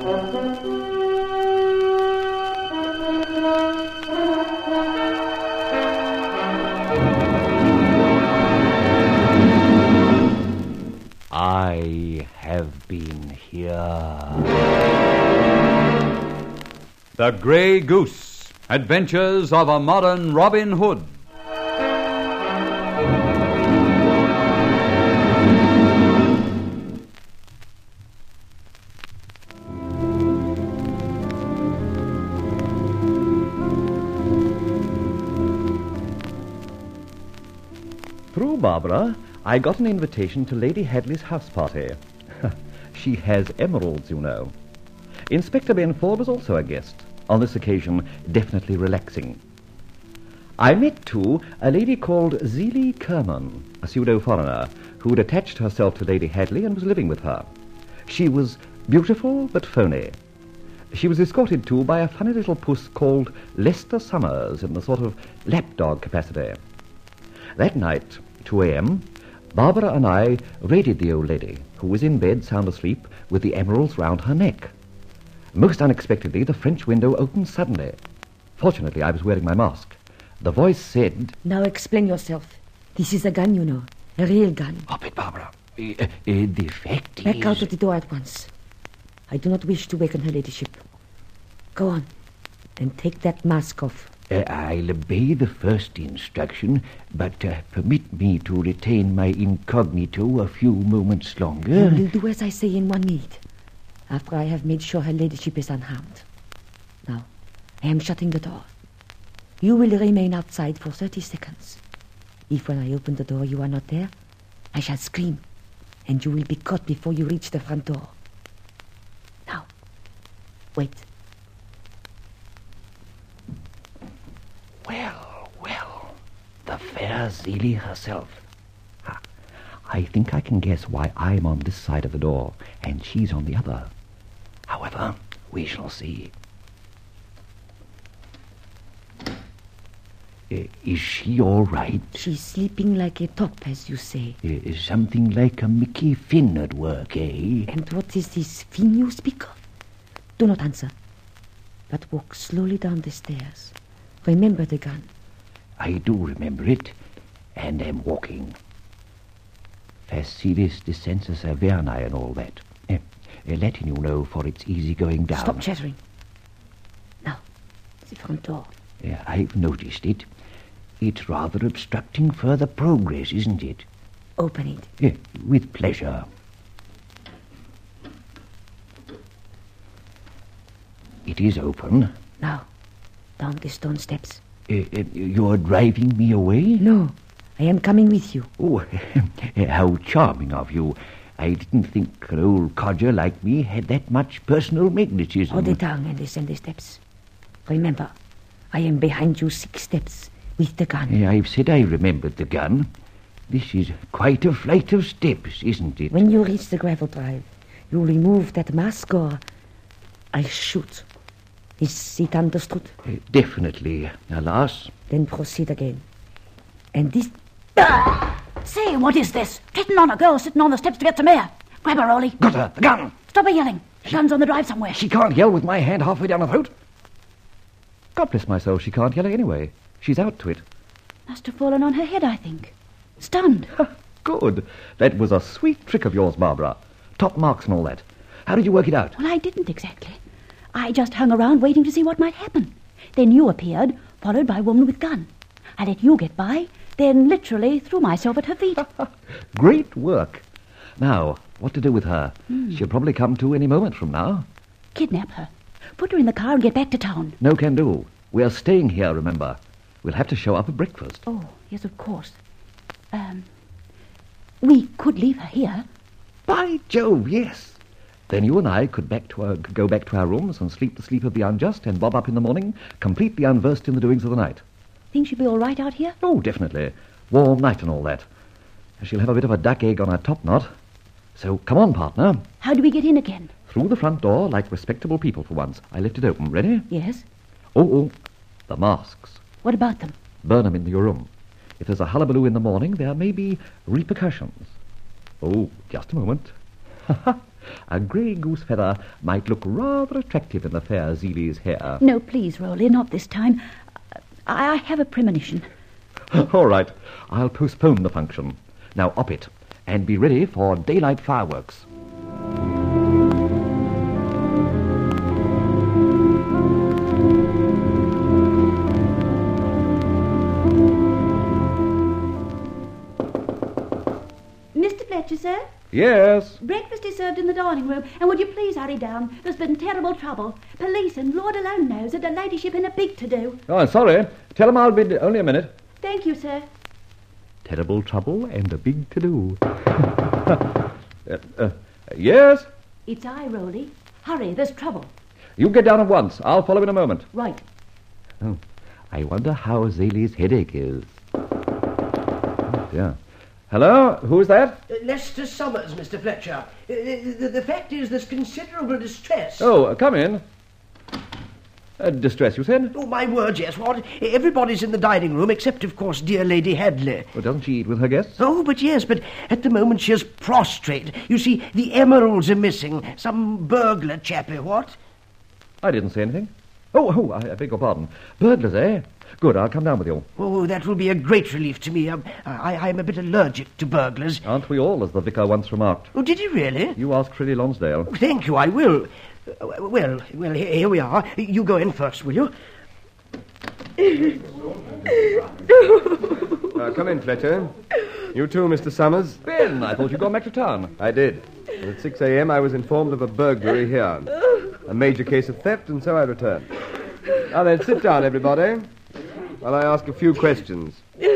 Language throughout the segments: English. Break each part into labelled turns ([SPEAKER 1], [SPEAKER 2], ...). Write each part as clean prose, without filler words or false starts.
[SPEAKER 1] I have been here.
[SPEAKER 2] The Grey Goose, Adventures of a Modern Robin Hood.
[SPEAKER 3] Through Barbara, I got an invitation to Lady Hadley's house party. She has emeralds, you know. Inspector Benford was also a guest, on this occasion definitely relaxing. I met, too, a lady called Zelie Kerman, a pseudo-foreigner, who had attached herself to Lady Hadley and was living with her. She was beautiful but phony. She was escorted, too, by a funny little puss called Lester Summers in the sort of lapdog capacity. That night, 2 a.m., Barbara and I raided the old lady, who was in bed sound asleep with the emeralds round her neck. Most unexpectedly, the French window opened suddenly. Fortunately, I was wearing my mask. The voice said...
[SPEAKER 4] Now explain yourself. This is a gun, you know. A real gun.
[SPEAKER 1] Oh, but Barbara, the fact is...
[SPEAKER 4] Back out of the door at once. I do not wish to waken her ladyship. Go on, and take that mask off.
[SPEAKER 1] I'll obey the first instruction, but permit me to retain my incognito a few moments longer.
[SPEAKER 4] You will do as I say in 1 minute, after I have made sure her ladyship is unharmed. Now, I am shutting the door. You will remain outside for 30 seconds. If when I open the door you are not there, I shall scream, and you will be caught before you reach the front door. Now, wait.
[SPEAKER 1] Well, the fair Zelie herself. I think I can guess why I'm on this side of the door and she's on the other. However, we shall see. Is she all right?
[SPEAKER 4] She's sleeping like a top, as you say.
[SPEAKER 1] Something like a Mickey Finn at work, eh?
[SPEAKER 4] And what is this Finn you speak of? Do not answer, but walk slowly down the stairs. Remember the gun.
[SPEAKER 1] I do remember it, and am walking. Facilis descensus Averni and all that. Letting you know, for it's easy going down.
[SPEAKER 4] Stop chattering. Now, the front door.
[SPEAKER 1] I've noticed it. It's rather obstructing further progress, isn't it?
[SPEAKER 4] Open it.
[SPEAKER 1] With pleasure. It is open.
[SPEAKER 4] Now, down the stone steps.
[SPEAKER 1] You're driving me away?
[SPEAKER 4] No, I am coming with you.
[SPEAKER 1] Oh, how charming of you. I didn't think an old codger like me had that much personal magnetism.
[SPEAKER 4] Hold the tongue and descend the steps. Remember, I am behind you 6 steps with the gun.
[SPEAKER 1] I've said I remembered the gun. This is quite a flight of steps, isn't it?
[SPEAKER 4] When you reach the gravel drive, you remove that mask or I shoot. Is it understood?
[SPEAKER 1] Definitely, alas.
[SPEAKER 4] Then proceed again. And this...
[SPEAKER 5] Say, what is this? Hitting on a girl sitting on the steps to get some air. Grab her, Rolly.
[SPEAKER 1] Got her, the gun.
[SPEAKER 5] Stop her yelling. The gun's on the drive somewhere.
[SPEAKER 1] She can't yell with my hand halfway down her throat.
[SPEAKER 3] God bless my soul, she can't yell anyway. She's out to it.
[SPEAKER 5] Must have fallen on her head, I think. Stunned.
[SPEAKER 3] Good. That was a sweet trick of yours, Barbara. Top marks and all that. How did you work it out?
[SPEAKER 5] Well, I didn't exactly. I just hung around waiting to see what might happen. Then you appeared, followed by a woman with gun. I let you get by, then literally threw myself at her feet.
[SPEAKER 3] Great work. Now, what to do with her? She'll probably come to any moment from now.
[SPEAKER 5] Kidnap her. Put her in the car and get back to town.
[SPEAKER 3] No can do. We're staying here, remember. We'll have to show up at breakfast.
[SPEAKER 5] Oh, yes, of course. We could leave her here.
[SPEAKER 3] By Jove, yes. Then you and I could go back to our rooms and sleep the sleep of the unjust and bob up in the morning, completely unversed in the doings of the night.
[SPEAKER 5] Think she'll be all right out here?
[SPEAKER 3] Oh, definitely. Warm night and all that. She'll have a bit of a duck egg on her top knot. So come on, partner.
[SPEAKER 5] How do we get in again?
[SPEAKER 3] Through the front door, like respectable people for once. I left it open. Ready?
[SPEAKER 5] Yes.
[SPEAKER 3] Oh, the masks.
[SPEAKER 5] What about them?
[SPEAKER 3] Burn them into your room. If there's a hullabaloo in the morning, there may be repercussions. Oh, just a moment. A grey goose feather might look rather attractive in the fair Zeeley's hair.
[SPEAKER 5] No, please, Rolly, not this time. I have a premonition.
[SPEAKER 3] All right, I'll postpone the function. Now up it, and be ready for daylight fireworks.
[SPEAKER 5] Mr. Fletcher, sir?
[SPEAKER 3] Yes.
[SPEAKER 5] Breakfast is served in the dining room, and would you please hurry down? There's been terrible trouble. Police and Lord alone knows that her ladyship in a big to-do.
[SPEAKER 3] Oh, I'm sorry. Tell him I'll be only a minute.
[SPEAKER 5] Thank you, sir.
[SPEAKER 3] Terrible trouble and a big to-do. Yes?
[SPEAKER 5] It's I, Rolly. Hurry, there's trouble.
[SPEAKER 3] You get down at once. I'll follow in a moment.
[SPEAKER 5] Right.
[SPEAKER 3] Oh, I wonder how Zaley's headache is. Oh, dear. Hello? Who's that?
[SPEAKER 6] Lester Summers, Mr. Fletcher. The fact is there's considerable distress.
[SPEAKER 3] Oh, come in. Distress, you said?
[SPEAKER 6] Oh, my word, yes. What? Everybody's in the dining room except, of course, dear Lady Hadley.
[SPEAKER 3] Well, doesn't she eat with her guests?
[SPEAKER 6] Oh, but at the moment she is prostrate. You see, the emeralds are missing. Some burglar chappie, what?
[SPEAKER 3] I didn't say anything. Oh, I beg your pardon. Burglars, eh? Good, I'll come down with you.
[SPEAKER 6] Oh, that will be a great relief to me. I'm a bit allergic to burglars.
[SPEAKER 3] Aren't we all, as the vicar once remarked?
[SPEAKER 6] Oh, did he really?
[SPEAKER 3] You ask Freddy Lonsdale.
[SPEAKER 6] Thank you, I will. Well, here we are. You go in first, will you?
[SPEAKER 7] Come in, Fletcher. You too, Mr. Summers?
[SPEAKER 3] Ben, I thought you'd gone back to town.
[SPEAKER 7] I did. At 6 a.m. I was informed of a burglary here. A major case of theft, and so I returned. Now then, sit down, everybody, while I ask a few questions.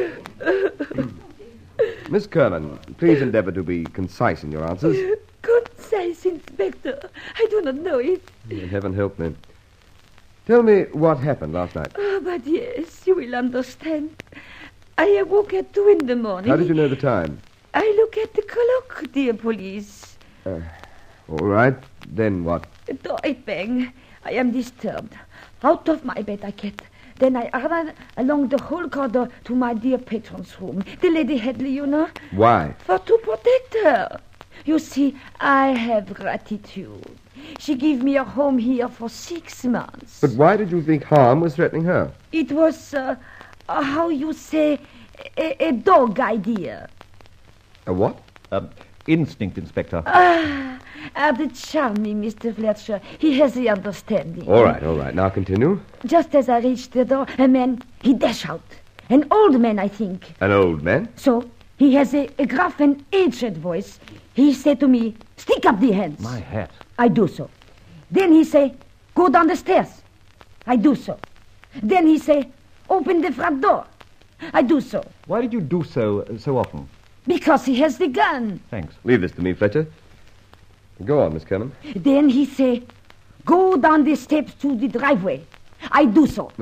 [SPEAKER 7] Miss Kerman, please endeavour to be concise in your answers.
[SPEAKER 4] Concise, Inspector. I do not know it.
[SPEAKER 7] Heaven help me. Tell me what happened last night.
[SPEAKER 4] Oh, but yes, you will understand. I awoke at 2 in the morning.
[SPEAKER 7] How did you know the time?
[SPEAKER 4] I look at the clock, dear police.
[SPEAKER 7] All right. Then what?
[SPEAKER 4] Door it bang. I am disturbed. Out of my bed I get. Then I run along the whole corridor to my dear patron's room. The Lady Hadley, you know.
[SPEAKER 7] Why?
[SPEAKER 4] For to protect her. You see, I have gratitude. She gave me a home here for 6 months.
[SPEAKER 7] But why did you think harm was threatening her?
[SPEAKER 4] It was, how you say, a dog idea.
[SPEAKER 7] A what?
[SPEAKER 3] Instinct, Inspector.
[SPEAKER 4] The charming Mr. Fletcher. He has the understanding.
[SPEAKER 7] All right. Now continue.
[SPEAKER 4] Just as I reached the door, a man, he dash out. An old man, I think.
[SPEAKER 7] An old man?
[SPEAKER 4] So, he has a gruff and aged voice. He said to me, stick up the hands.
[SPEAKER 3] My hat.
[SPEAKER 4] I do so. Then he say, go down the stairs. I do so. Then he say, open the front door. I do so.
[SPEAKER 3] Why did you do so often?
[SPEAKER 4] Because he has the gun.
[SPEAKER 3] Thanks.
[SPEAKER 7] Leave this to me, Fletcher. Go on, Miss Kerman.
[SPEAKER 4] Then he say, go down the steps to the driveway. I do so.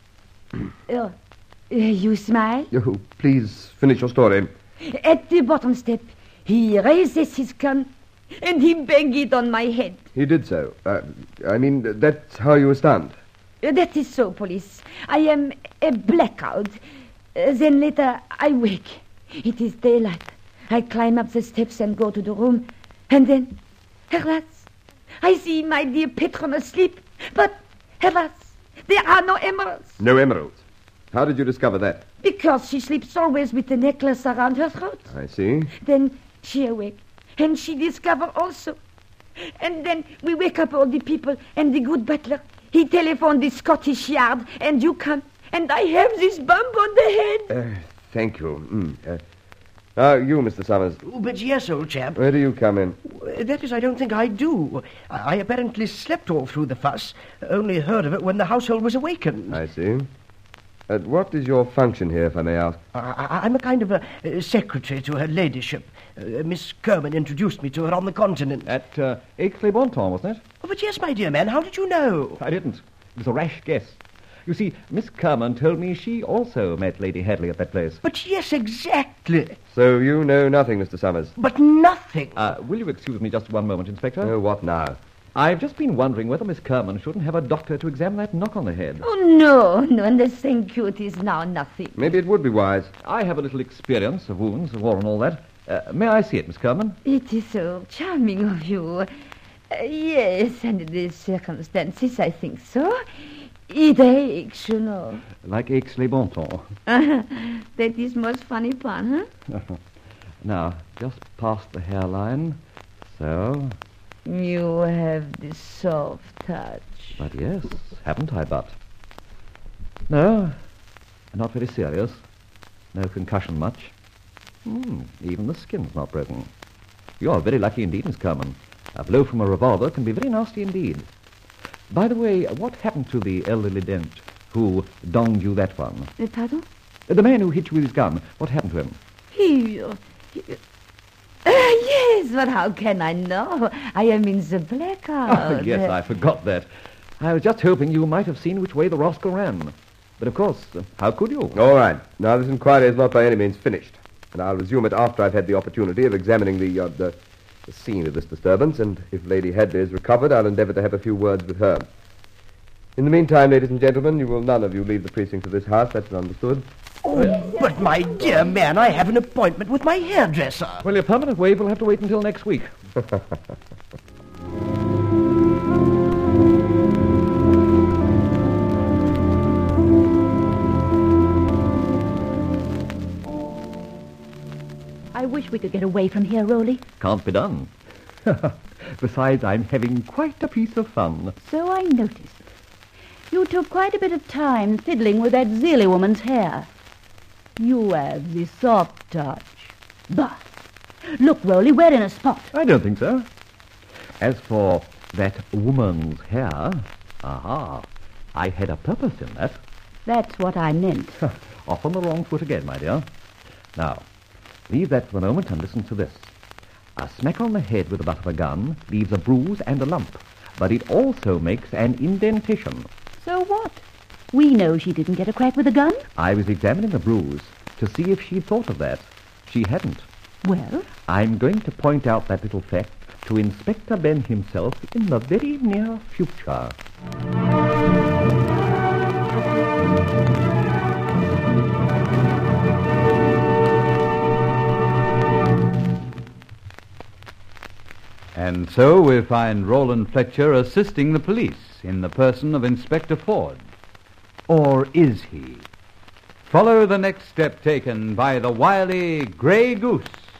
[SPEAKER 4] You smile?
[SPEAKER 7] Oh, please finish your story.
[SPEAKER 4] At the bottom step, he raises his gun and he bang it on my head.
[SPEAKER 7] He did so. That's how you were stunned.
[SPEAKER 4] That is so, police. I am a blackout. Then later I wake. It is daylight. I climb up the steps and go to the room. And then, alas, I see my dear patron asleep. But, alas, there are no emeralds.
[SPEAKER 7] No emeralds. How did you discover that?
[SPEAKER 4] Because she sleeps always with the necklace around her throat.
[SPEAKER 7] I see.
[SPEAKER 4] Then she awake, and she discover also. And then we wake up all the people, and the good butler, he telephoned the Scottish Yard, and you come, and I have this bump on the head.
[SPEAKER 7] Thank you. You, Mr. Summers.
[SPEAKER 6] Oh, but yes, old chap.
[SPEAKER 7] Where do you come in?
[SPEAKER 6] That is, I don't think I do. I apparently slept all through the fuss, only heard of it when the household was awakened.
[SPEAKER 7] I see. What is your function here, if I may ask?
[SPEAKER 6] I'm a kind of a secretary to her ladyship. Miss Kerman introduced me to her on the continent.
[SPEAKER 3] At Aix-les-Bontemps, wasn't it?
[SPEAKER 6] Oh, but yes, my dear man, how did you know?
[SPEAKER 3] I didn't. It was a rash guess. You see, Miss Kerman told me she also met Lady Hadley at that place.
[SPEAKER 6] But yes, exactly.
[SPEAKER 7] So you know nothing, Mr. Summers?
[SPEAKER 6] But nothing.
[SPEAKER 3] Will you excuse me just one moment, Inspector?
[SPEAKER 7] Oh, what now?
[SPEAKER 3] I've just been wondering whether Miss Kerman shouldn't have a doctor to examine that knock on the head.
[SPEAKER 4] Oh, no, and thank you, it is now nothing.
[SPEAKER 7] Maybe it would be wise.
[SPEAKER 3] I have a little experience of wounds, of war and all that. May I see it, Miss Kerman?
[SPEAKER 4] It is so charming of you. Yes, under these circumstances, I think so. It aches, you know.
[SPEAKER 3] Like aches les bon ton.
[SPEAKER 4] That is most funny pun, huh?
[SPEAKER 3] Now, just past the hairline. So.
[SPEAKER 4] You have this soft touch.
[SPEAKER 3] But yes, haven't I, but? No, not very serious. No concussion much. Even the skin's not broken. You're very lucky indeed, Miss Kerman. A blow from a revolver can be very nasty indeed. By the way, what happened to the elderly dent who donged you that one?
[SPEAKER 4] Pardon?
[SPEAKER 3] The man who hit you with his gun. What happened to him?
[SPEAKER 4] Yes, but how can I know? I am in the blackout.
[SPEAKER 3] Oh, yes, I forgot that. I was just hoping you might have seen which way the rascal ran. But of course, how could you?
[SPEAKER 7] All right. Now, this inquiry is not by any means finished. And I'll resume it after I've had the opportunity of examining the scene of this disturbance. And if Lady Hadley is recovered, I'll endeavour to have a few words with her. In the meantime, ladies and gentlemen, you will none of you leave the precincts of this house. That's understood.
[SPEAKER 6] Oh, but my dear man, I have an appointment with my hairdresser.
[SPEAKER 3] Well, your permanent wave will have to wait until next week.
[SPEAKER 5] I wish we could get away from here, Rowley.
[SPEAKER 3] Can't be done. Besides, I'm having quite a piece of fun.
[SPEAKER 5] So I noticed. You took quite a bit of time fiddling with that Zelie woman's hair. You have the soft touch. Bah! Look, Rowley, we're in a spot.
[SPEAKER 3] I don't think so. As for that woman's hair, I had a purpose in that.
[SPEAKER 5] That's what I meant.
[SPEAKER 3] Off on the wrong foot again, my dear. Now, leave that for the moment and listen to this. A smack on the head with the butt of a gun leaves a bruise and a lump, but it also makes an indentation.
[SPEAKER 5] So what? We know she didn't get a crack with a gun.
[SPEAKER 3] I was examining the bruise to see if she'd thought of that. She hadn't.
[SPEAKER 5] Well?
[SPEAKER 3] I'm going to point out that little fact to Inspector Ben himself in the very near future.
[SPEAKER 2] And so we find Roland Fletcher assisting the police in the person of Inspector Ford. Or is he? Follow the next step taken by the wily Grey Goose.